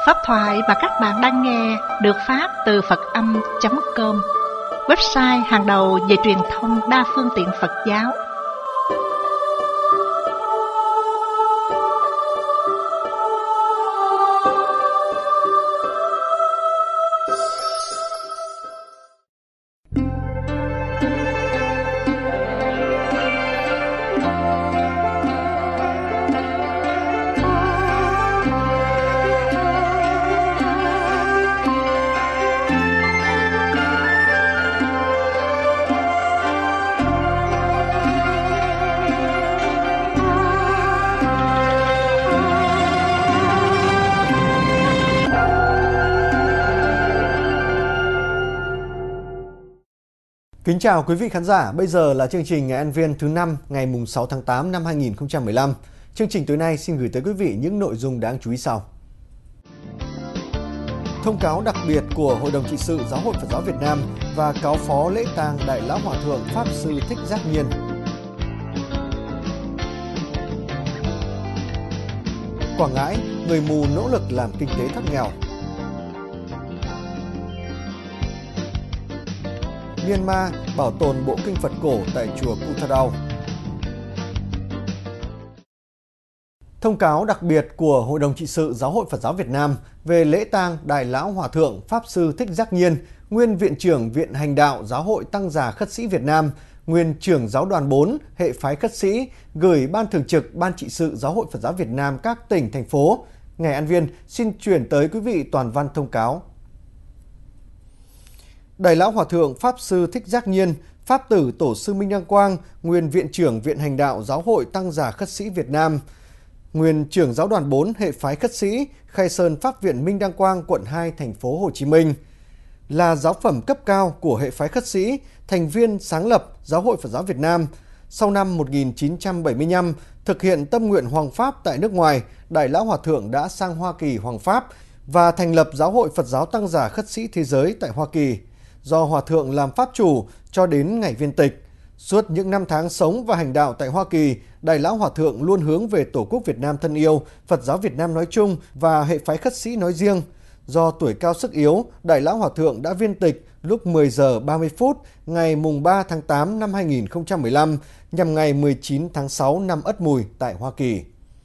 Pháp thoại mà các bạn đang nghe được phát từ Phật Âm.com, website hàng đầu về truyền thông đa phương tiện Phật giáo. Kính chào quý vị khán giả, bây giờ là chương trình Ngày An Viên thứ 5 ngày 6 tháng 8 năm 2015. Chương trình tối nay xin gửi tới quý vị những nội dung đáng chú ý sau. Thông cáo đặc biệt của Hội đồng trị sự Giáo hội Phật giáo Việt Nam và cáo phó lễ tang Đại lão Hòa thượng Pháp sư Thích Giác Nhiên. Quảng Ngãi, người mù nỗ lực làm kinh tế thoát nghèo. Myanmar bảo tồn bộ kinh Phật cổ tại chùa Kutadao. Thông cáo đặc biệt của Hội đồng trị sự Giáo hội Phật giáo Việt Nam về lễ tang Đại lão Hòa thượng Pháp sư Thích Giác Nhiên, nguyên Viện trưởng Viện Hành đạo Giáo hội Tăng già Khất sĩ Việt Nam, nguyên trưởng Giáo đoàn 4 hệ phái Khất sĩ, gửi Ban Thường trực Ban Trị sự Giáo hội Phật giáo Việt Nam các tỉnh, thành phố. Ngày An Viên xin chuyển tới quý vị toàn văn thông cáo. Đại lão Hòa thượng Pháp sư Thích Giác Nhiên, Pháp tử Tổ sư Minh Đăng Quang, nguyên Viện trưởng Viện Hành đạo Giáo hội Tăng già Khất sĩ Việt Nam, nguyên trưởng Giáo đoàn 4 hệ phái Khất sĩ, Khai Sơn Pháp viện Minh Đăng Quang, quận 2, thành phố Hồ Chí Minh, là giáo phẩm cấp cao của hệ phái Khất sĩ, thành viên sáng lập Giáo hội Phật giáo Việt Nam. Sau năm 1975, thực hiện tâm nguyện hoằng pháp tại nước ngoài, Đại lão Hòa thượng đã sang Hoa Kỳ hoằng pháp và thành lập Giáo hội Phật giáo Tăng già Khất sĩ Thế giới tại Hoa Kỳ. Do Hòa thượng làm pháp chủ cho đến ngày viên tịch, suốt những năm tháng sống và hành đạo tại Hoa Kỳ, Đại lão Hòa thượng luôn hướng về Tổ quốc Việt Nam thân yêu, Phật giáo Việt Nam nói chung và hệ phái Khất sĩ nói riêng. Do tuổi cao sức yếu, Đại lão Hòa thượng đã viên tịch lúc 10 giờ 30 phút ngày 3 tháng 8 năm 2015 nhằm ngày 19 tháng 6 năm Ất Mùi tại Hoa Kỳ.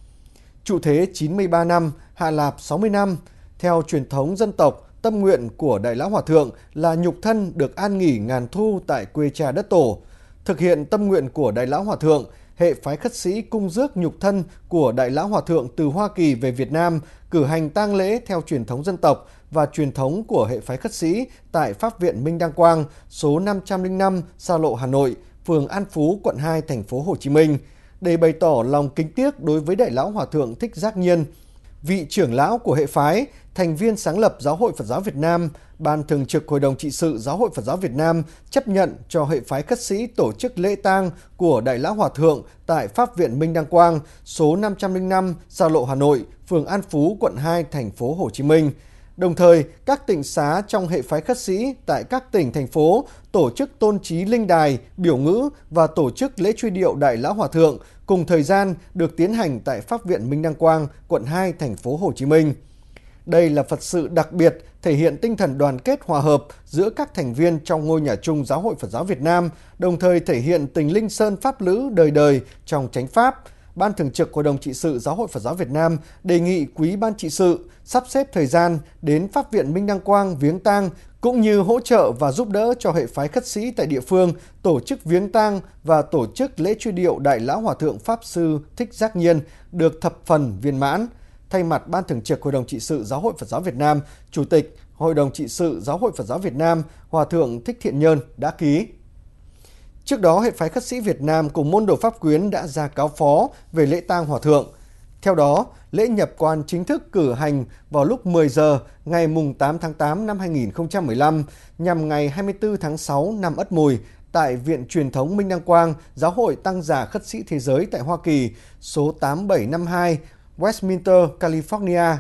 Trụ thế 93 năm, hạ lạp 60 năm, theo truyền thống dân tộc, tâm nguyện của Đại lão Hòa thượng là nhục thân được an nghỉ ngàn thu tại quê cha đất tổ. Thực hiện tâm nguyện của Đại lão Hòa thượng, hệ phái Khất sĩ cung rước nhục thân của Đại lão Hòa thượng từ Hoa Kỳ về Việt Nam, cử hành tang lễ theo truyền thống dân tộc và truyền thống của hệ phái Khất sĩ tại Pháp viện Minh Đăng Quang, số 505, Sa Lộ, Hà Nội, phường An Phú, quận 2, thành phố Hồ Chí Minh, để bày tỏ lòng kính tiếc đối với Đại lão Hòa thượng Thích Giác Nhiên, vị trưởng lão của hệ phái, thành viên sáng lập Giáo hội Phật giáo Việt Nam. Ban Thường trực Hội đồng trị sự Giáo hội Phật giáo Việt Nam chấp nhận cho hệ phái Khất sĩ tổ chức lễ tang của Đại lão Hòa thượng tại Pháp viện Minh Đăng Quang, số 505, Sa Lộ, Hà Nội, phường An Phú, quận 2, thành phố Hồ Chí Minh. Đồng thời, các tịnh xá trong hệ phái Khất sĩ tại các tỉnh, thành phố tổ chức tôn trí linh đài, biểu ngữ và tổ chức lễ truy điệu Đại lão Hòa thượng cùng thời gian được tiến hành tại Pháp viện Minh Đăng Quang, quận 2, thành phố Hồ Chí Minh. Đây là Phật sự đặc biệt, thể hiện tinh thần đoàn kết hòa hợp giữa các thành viên trong ngôi nhà chung Giáo hội Phật giáo Việt Nam, đồng thời thể hiện tình linh sơn pháp lữ đời đời trong chánh pháp. Ban Thường trực Hội đồng trị sự Giáo hội Phật giáo Việt Nam đề nghị quý Ban trị sự sắp xếp thời gian đến Pháp viện Minh Đăng Quang viếng tang, cũng như hỗ trợ và giúp đỡ cho hệ phái Khất sĩ tại địa phương tổ chức viếng tang và tổ chức lễ truy điệu Đại lão Hòa thượng Pháp sư Thích Giác Nhiên được thập phần viên mãn. Thay mặt Ban Thường trực Hội đồng trị sự Giáo hội Phật giáo Việt Nam, Chủ tịch Hội đồng trị sự Giáo hội Phật giáo Việt Nam, Hòa thượng Thích Thiện Nhơn đã ký. Trước đó, hệ phái Khất sĩ Việt Nam cùng môn đồ Pháp Quyến đã ra cáo phó về lễ tang Hòa thượng. Theo đó, lễ nhập quan chính thức cử hành vào lúc 10 giờ ngày 8 tháng 8 năm 2015 nhằm ngày 24 tháng 6 năm Ất Mùi tại Viện Truyền thống Minh Đăng Quang, Giáo hội Tăng già Khất sĩ Thế giới tại Hoa Kỳ, số 8752, Westminster, California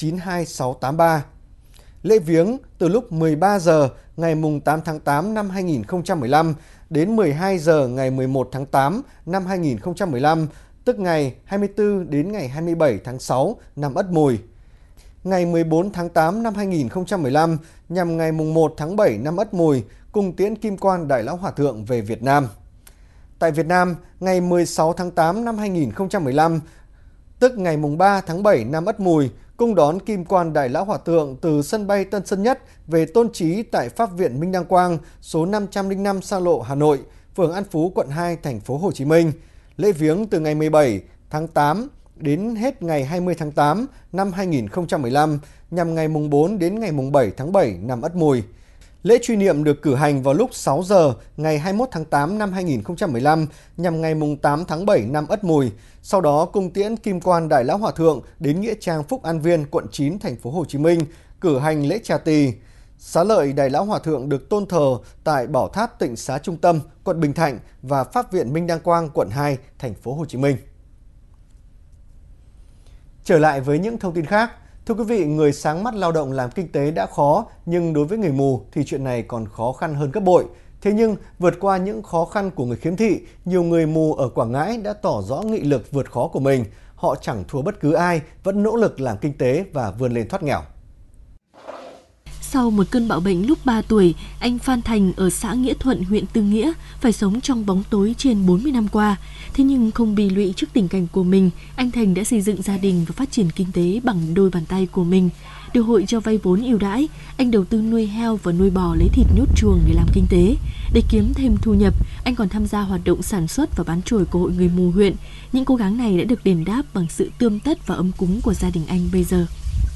92683. Lễ viếng từ lúc 13 giờ ngày 8 tháng 8 năm 2015 đến 12 giờ ngày 11 tháng 8 năm 2015, tức ngày 24 đến ngày 27 tháng 6 năm Ất Mùi. ngày 14 tháng 8 năm 2015 nhằm ngày 1 tháng 7 năm Ất Mùi, cung tiễn kim quan Đại Lão Hòa Thượng về Việt Nam. Tại Việt Nam, ngày 16 tháng 8 năm 2015, tức ngày 3 tháng 7 năm Ất Mùi, cung đón kim quan Đại Lão Hòa Thượng từ sân bay Tân Sơn Nhất về tôn trí tại Pháp viện Minh Đăng Quang, số 505 Sa Lộ, Hà Nội, phường An Phú, quận 2, thành phố Hồ Chí Minh. Lễ viếng từ ngày 17 tháng 8 đến hết ngày 20 tháng 8 năm 2015, nhằm ngày 4 đến ngày 7 tháng 7 năm Ất Mùi. Lễ truy niệm được cử hành vào lúc 6 giờ ngày 21 tháng 8 năm 2015 nhằm ngày 8 tháng 7 năm Ất Mùi. Sau đó cung tiễn kim quan Đại Lão Hòa Thượng đến nghĩa trang Phúc An Viên, quận 9, thành phố Hồ Chí Minh, cử hành lễ trà tỳ. Xá lợi Đại Lão Hòa Thượng được tôn thờ tại Bảo Tháp Tịnh Xá Trung Tâm, quận Bình Thạnh và Pháp viện Minh Đăng Quang, quận 2, thành phố Hồ Chí Minh. Trở lại với những thông tin khác. Thưa quý vị, người sáng mắt lao động làm kinh tế đã khó, nhưng đối với người mù thì chuyện này còn khó khăn hơn gấp bội. Thế nhưng, vượt qua những khó khăn của người khiếm thị, nhiều người mù ở Quảng Ngãi đã tỏ rõ nghị lực vượt khó của mình. Họ chẳng thua bất cứ ai, vẫn nỗ lực làm kinh tế và vươn lên thoát nghèo. Sau một cơn bạo bệnh lúc 3 tuổi, anh Phan Thành ở xã Nghĩa Thuận, huyện Tư Nghĩa phải sống trong bóng tối trên 40 năm qua. Thế nhưng không bị lụy trước tình cảnh của mình, anh Thành đã xây dựng gia đình và phát triển kinh tế bằng đôi bàn tay của mình. Được hội cho vay vốn ưu đãi, anh đầu tư nuôi heo và nuôi bò lấy thịt nhốt chuồng để làm kinh tế. Để kiếm thêm thu nhập, anh còn tham gia hoạt động sản xuất và bán chổi của Hội Người Mù huyện. Những cố gắng này đã được đền đáp bằng sự tươm tất và ấm cúng của gia đình anh bây giờ.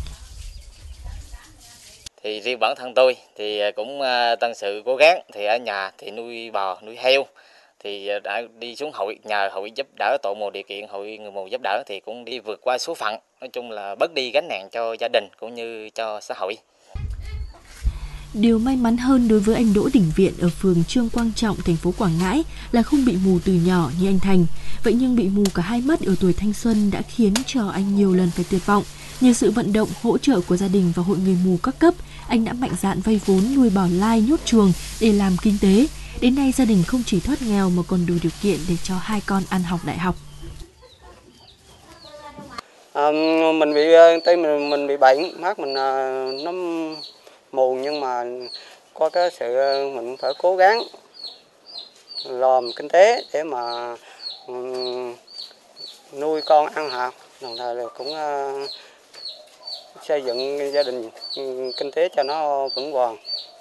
Thì riêng bản thân tôi thì cũng tăng sự cố gắng, thì ở nhà thì nuôi bò, nuôi heo, thì đã đi xuống hội, nhờ hội giúp đỡ, tổ mù điều kiện Hội Người Mù giúp đỡ thì cũng đi vượt qua số phận, nói chung là bớt đi gánh nặng cho gia đình cũng như cho xã hội. Điều may mắn hơn đối với anh Đỗ Đình Viện ở phường Trương Quang Trọng, thành phố Quảng Ngãi là không bị mù từ nhỏ như anh Thành. Vậy nhưng bị mù cả hai mắt ở tuổi thanh xuân đã khiến cho anh nhiều lần phải tuyệt vọng. Nhờ sự vận động, hỗ trợ của gia đình và Hội Người Mù các cấp, anh đã mạnh dạn vay vốn nuôi bò lai nhốt chuồng để làm kinh tế. Đến nay gia đình không chỉ thoát nghèo mà còn đủ điều kiện để cho 2 con ăn học đại học. Mình bị mình bị bệnh, mắt mình nó mù, nhưng mà có cái sự mình phải cố gắng làm kinh tế để mà nuôi con ăn học, đồng thời cũng xây dựng gia đình kinh tế cho nó vững vàng.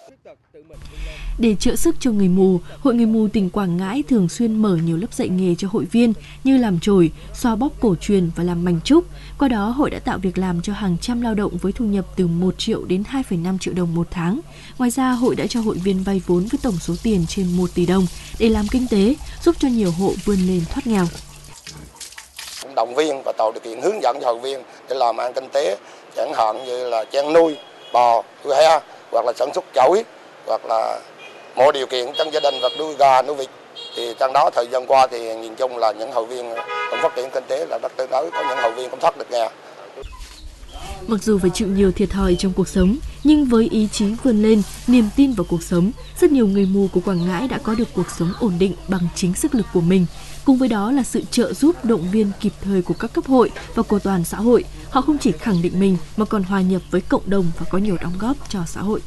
Để trợ sức cho người mù, Hội Người Mù tỉnh Quảng Ngãi thường xuyên mở nhiều lớp dạy nghề cho hội viên như làm chổi, xoa bóp cổ truyền và làm mành trúc. Qua đó, hội đã tạo việc làm cho hàng trăm lao động với thu nhập từ 1 triệu đến 2,5 triệu đồng một tháng. Ngoài ra, hội đã cho hội viên vay vốn với tổng số tiền trên 1 tỷ đồng để làm kinh tế, giúp cho nhiều hộ vươn lên thoát nghèo. Động viên và tạo điều kiện hướng dẫn cho hội viên để làm ăn kinh tế, chẳng hạn như là chăn nuôi bò, nuôi heo, hoặc là sản xuất chổi, hoặc là mọi điều kiện trong gia đình, hoặc nuôi gà, nuôi vịt. Thì trong đó thời gian qua thì nhìn chung là những hội viên cũng phát triển kinh tế là rất tương đối, có những hội viên cũng thoát được nghèo. Mặc dù phải chịu nhiều thiệt thòi trong cuộc sống, nhưng với ý chí vươn lên, niềm tin vào cuộc sống, rất nhiều người mù của Quảng Ngãi đã có được cuộc sống ổn định bằng chính sức lực của mình. Cùng với đó là sự trợ giúp, động viên kịp thời của các cấp hội và của toàn xã hội. Họ không chỉ khẳng định mình mà còn hòa nhập với cộng đồng và có nhiều đóng góp cho xã hội.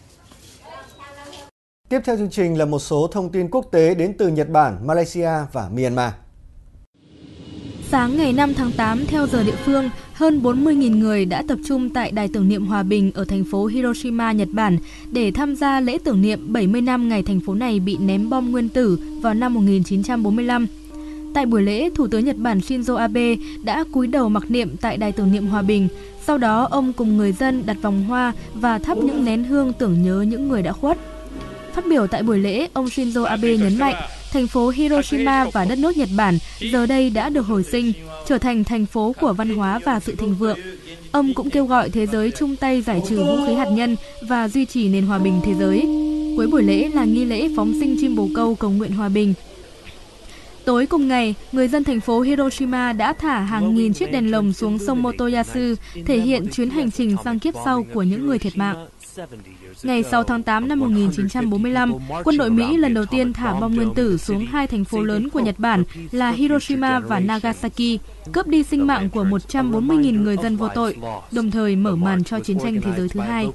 Tiếp theo chương trình là một số thông tin quốc tế đến từ Nhật Bản, Malaysia và Myanmar. Sáng ngày 5 tháng 8 theo giờ địa phương, hơn 40.000 người đã tập trung tại Đài tưởng niệm Hòa bình ở thành phố Hiroshima, Nhật Bản để tham gia lễ tưởng niệm 70 năm ngày thành phố này bị ném bom nguyên tử vào năm 1945. Tại buổi lễ, Thủ tướng Nhật Bản Shinzo Abe đã cúi đầu mặc niệm tại Đài tưởng niệm Hòa bình. Sau đó, ông cùng người dân đặt vòng hoa và thắp những nén hương tưởng nhớ những người đã khuất. Phát biểu tại buổi lễ, ông Shinzo Abe nhấn mạnh, thành phố Hiroshima và đất nước Nhật Bản giờ đây đã được hồi sinh, trở thành thành phố của văn hóa và sự thịnh vượng. Ông cũng kêu gọi thế giới chung tay giải trừ vũ khí hạt nhân và duy trì nền hòa bình thế giới. Cuối buổi lễ là nghi lễ phóng sinh chim bồ câu cầu nguyện hòa bình. Tối cùng ngày, người dân thành phố Hiroshima đã thả hàng nghìn chiếc đèn lồng xuống sông Motoyasu, thể hiện chuyến hành trình sang kiếp sau của những người thiệt mạng. Ngày 6 tháng 8 năm 1945, quân đội Mỹ lần đầu tiên thả bom nguyên tử xuống hai thành phố lớn của Nhật Bản là Hiroshima và Nagasaki, cướp đi sinh mạng của 140.000 người dân vô tội, đồng thời mở màn cho chiến tranh thế giới thứ hai.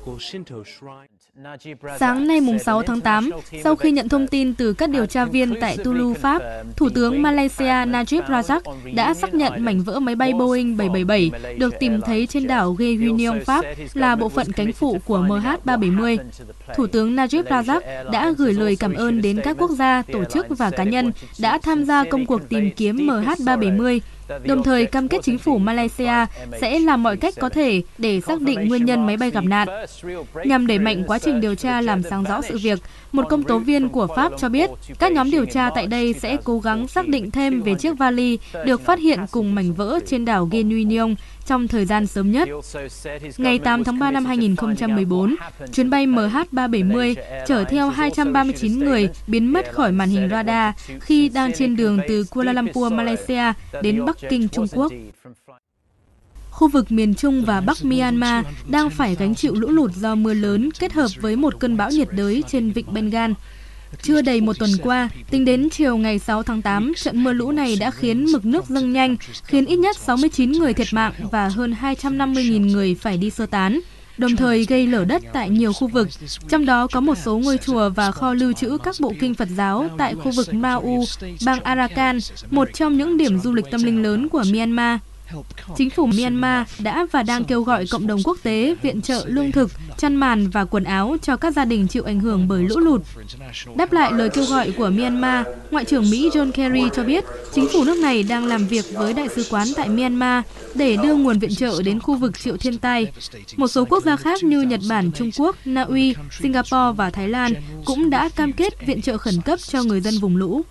Sáng nay 6 tháng 8, sau khi nhận thông tin từ các điều tra viên tại Toulouse, Pháp, Thủ tướng Malaysia Najib Razak đã xác nhận mảnh vỡ máy bay Boeing 777 được tìm thấy trên đảo Réunion, Pháp là bộ phận cánh phụ của MH370. Thủ tướng Najib Razak đã gửi lời cảm ơn đến các quốc gia, tổ chức và cá nhân đã tham gia công cuộc tìm kiếm MH370, đồng thời cam kết chính phủ Malaysia sẽ làm mọi cách có thể để xác định nguyên nhân máy bay gặp nạn. Nhằm đẩy mạnh quá trình điều tra làm sáng rõ sự việc, một công tố viên của Pháp cho biết các nhóm điều tra tại đây sẽ cố gắng xác định thêm về chiếc vali được phát hiện cùng mảnh vỡ trên đảo Réunion trong thời gian sớm nhất. Ngày 8 tháng 3 năm 2014, chuyến bay MH370 chở theo 239 người biến mất khỏi màn hình radar khi đang trên đường từ Kuala Lumpur, Malaysia đến Bắc Kinh, Trung Quốc. Khu vực miền Trung và Bắc Myanmar đang phải gánh chịu lũ lụt do mưa lớn kết hợp với một cơn bão nhiệt đới trên vịnh Bengal. Chưa đầy một tuần qua, tính đến chiều ngày 6 tháng 8, trận mưa lũ này đã khiến mực nước dâng nhanh, khiến ít nhất 69 người thiệt mạng và hơn 250.000 người phải đi sơ tán, đồng thời gây lở đất tại nhiều khu vực, trong đó có một số ngôi chùa và kho lưu trữ các bộ kinh Phật giáo tại khu vực Mau, bang Arakan, một trong những điểm du lịch tâm linh lớn của Myanmar. Chính phủ Myanmar đã và đang kêu gọi cộng đồng quốc tế viện trợ lương thực, chăn màn và quần áo cho các gia đình chịu ảnh hưởng bởi lũ lụt. Đáp lại lời kêu gọi của Myanmar, Ngoại trưởng Mỹ John Kerry cho biết chính phủ nước này đang làm việc với đại sứ quán tại Myanmar để đưa nguồn viện trợ đến khu vực chịu thiên tai. Một số quốc gia khác như Nhật Bản, Trung Quốc, Na Uy, Singapore và Thái Lan cũng đã cam kết viện trợ khẩn cấp cho người dân vùng lũ.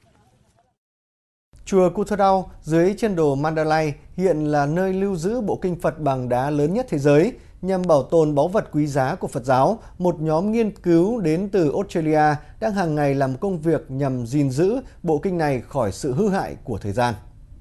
Chùa Kuthadao dưới chân đồ Mandalay hiện là nơi lưu giữ bộ kinh Phật bằng đá lớn nhất thế giới. Nhằm bảo tồn báu vật quý giá của Phật giáo, một nhóm nghiên cứu đến từ Australia đang hàng ngày làm công việc nhằm gìn giữ bộ kinh này khỏi sự hư hại của thời gian.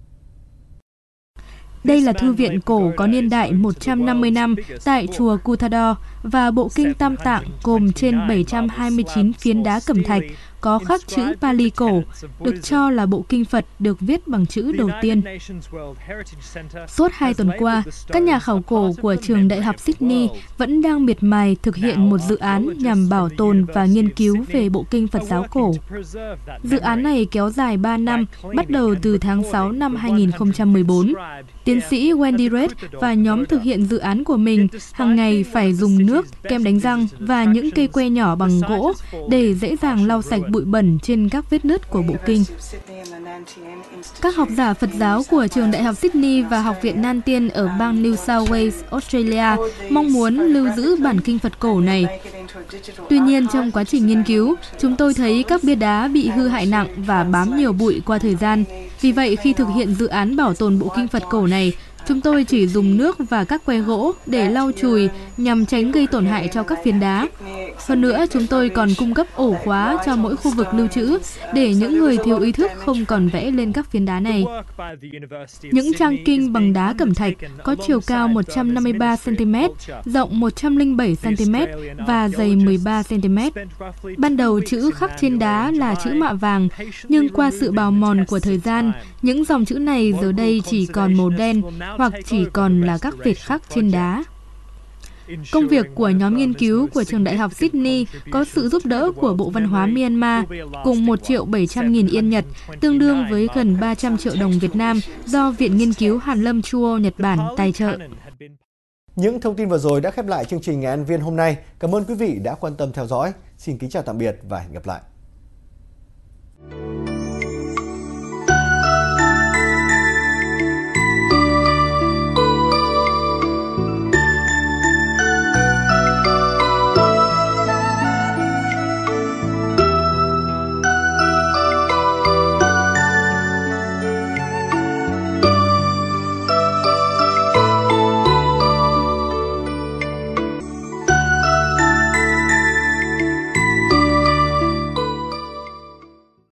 Đây là thư viện cổ có niên đại 150 năm tại chùa Kuthadao và bộ kinh Tam Tạng gồm trên 729 phiến đá cẩm thạch có khắc chữ Pali cổ, được cho là bộ kinh Phật được viết bằng chữ đầu tiên. Suốt 2 tuần qua, các nhà khảo cổ của trường Đại học Sydney vẫn đang miệt mài thực hiện một dự án nhằm bảo tồn và nghiên cứu về bộ kinh Phật giáo cổ. Dự án này kéo dài 3 năm, bắt đầu từ tháng 6 năm 2014. Tiến sĩ Wendy Red và nhóm thực hiện dự án của mình hàng ngày phải dùng nước, kem đánh răng và những cây que nhỏ bằng gỗ để dễ dàng lau sạch bụi bẩn trên các vết nứt của bộ kinh. Các học giả Phật giáo của trường Đại học Sydney và Học viện Nan Tiên ở bang New South Wales, Australia mong muốn lưu giữ bản kinh Phật cổ này. Tuy nhiên, trong quá trình nghiên cứu, chúng tôi thấy các bia đá bị hư hại nặng và bám nhiều bụi qua thời gian. Vì vậy, khi thực hiện dự án bảo tồn bộ kinh Phật cổ này, chúng tôi chỉ dùng nước và các que gỗ để lau chùi nhằm tránh gây tổn hại cho các phiến đá. Hơn nữa, chúng tôi còn cung cấp ổ khóa cho mỗi khu vực lưu trữ để những người thiếu ý thức không còn vẽ lên các phiến đá này. Những trang kinh bằng đá cẩm thạch có chiều cao 153 cm, rộng 107 cm và dày 13 cm. Ban đầu chữ khắc trên đá là chữ mạ vàng, nhưng qua sự bào mòn của thời gian, những dòng chữ này giờ đây chỉ còn màu đen hoặc chỉ còn là các vệt khắc trên đá. Công việc của nhóm nghiên cứu của trường Đại học Sydney có sự giúp đỡ của Bộ Văn hóa Myanmar cùng 1.700.000 Yên Nhật, tương đương với gần 300 triệu đồng Việt Nam do Viện Nghiên cứu Hàn Lâm Chuo, Nhật Bản tài trợ. Những thông tin vừa rồi đã khép lại chương trình Ngày Ăn Viên hôm nay. Cảm ơn quý vị đã quan tâm theo dõi. Xin kính chào tạm biệt và hẹn gặp lại.